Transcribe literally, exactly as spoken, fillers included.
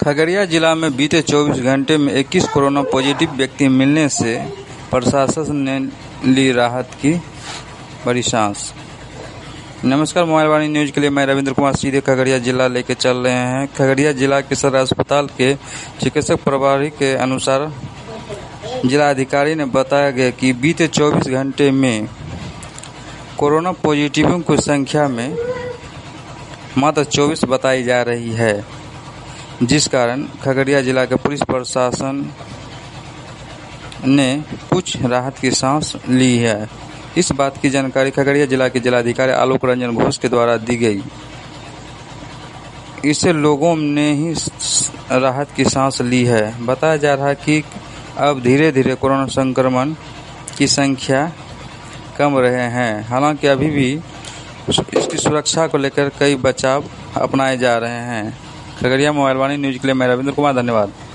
खगड़िया जिला में बीते चौबीस घंटे में इक्कीस कोरोना पॉजिटिव व्यक्ति मिलने से प्रशासन ने ली राहत की बड़ी सांस। नमस्कार, मोबाइल वाणी न्यूज के लिए मैं रविंद्र कुमार सीधे खगड़िया जिला लेके चल रहे हैं। खगड़िया जिला के सदर अस्पताल के चिकित्सक प्रभारी के अनुसार जिला अधिकारी ने बताया गया कि बीते चौबीस घंटे में कोरोना पॉजिटिवों की संख्या में मात्र चौबीस बताई जा रही है, जिस कारण खगड़िया जिला के पुलिस प्रशासन ने कुछ राहत की सांस ली है। इस बात की जानकारी खगड़िया जिला के जिलाधिकारी आलोक रंजन घोष के द्वारा दी गई। इससे लोगों ने ही राहत की सांस ली है। बताया जा रहा है कि अब धीरे धीरे कोरोना संक्रमण की संख्या कम रहे हैं। हालांकि अभी भी इसकी सुरक्षा को लेकर कई बचाव अपनाए जा रहे हैं। खगड़िया मोबाइल वाणी न्यूज के लिए मैं रविंद्र कुमार, धन्यवाद।